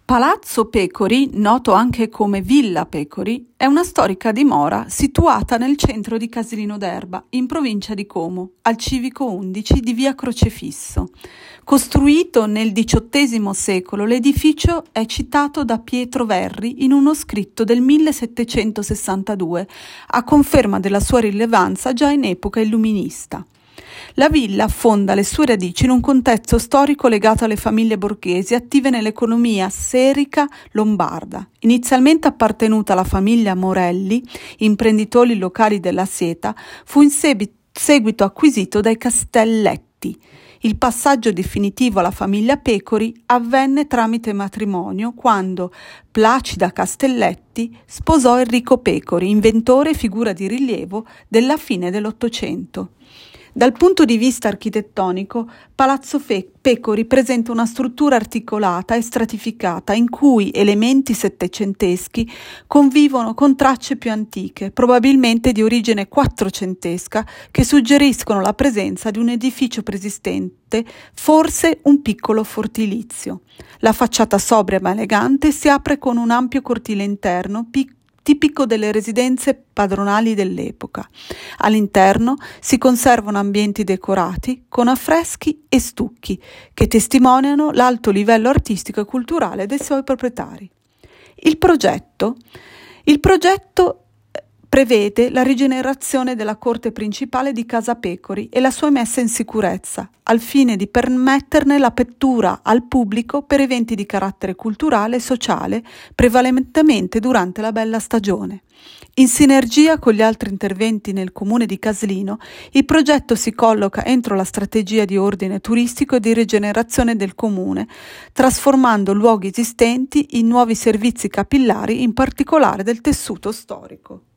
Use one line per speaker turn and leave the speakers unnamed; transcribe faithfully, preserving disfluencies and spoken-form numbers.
Palazzo Pecori, noto anche come Villa Pecori, è una storica dimora situata nel centro di Casilino d'Erba, in provincia di Como, al civico undici di via Crocefisso. Costruito nel diciottesimo secolo, l'edificio è citato da Pietro Verri in uno scritto del millesettecentosessantadue, a conferma della sua rilevanza già in epoca illuminista. La villa affonda le sue radici in un contesto storico legato alle famiglie borghesi attive nell'economia serica lombarda. Inizialmente appartenuta alla famiglia Morelli, imprenditori locali della Seta, fu in seguito acquisito dai Castelletti. Il passaggio definitivo alla famiglia Pecori avvenne tramite matrimonio quando Placida Castelletti sposò Enrico Pecori, inventore e figura di rilievo della fine dell'Ottocento. Dal punto di vista architettonico, Palazzo Fe- Pecori presenta una struttura articolata e stratificata in cui elementi settecenteschi convivono con tracce più antiche, probabilmente di origine quattrocentesca, che suggeriscono la presenza di un edificio preesistente, forse un piccolo fortilizio. La facciata sobria ma elegante si apre con un ampio cortile interno, piccolo, tipico delle residenze padronali dell'epoca. All'interno si conservano ambienti decorati con affreschi e stucchi che testimoniano l'alto livello artistico e culturale dei suoi proprietari. Il progetto, il progetto prevede la rigenerazione della corte principale di Casa Pecori e la sua messa in sicurezza, al fine di permetterne l'apertura al pubblico per eventi di carattere culturale e sociale, prevalentemente durante la bella stagione. In sinergia con gli altri interventi nel comune di Caslino, il progetto si colloca entro la strategia di ordine turistico e di rigenerazione del comune, trasformando luoghi esistenti in nuovi servizi capillari, in particolare del tessuto storico.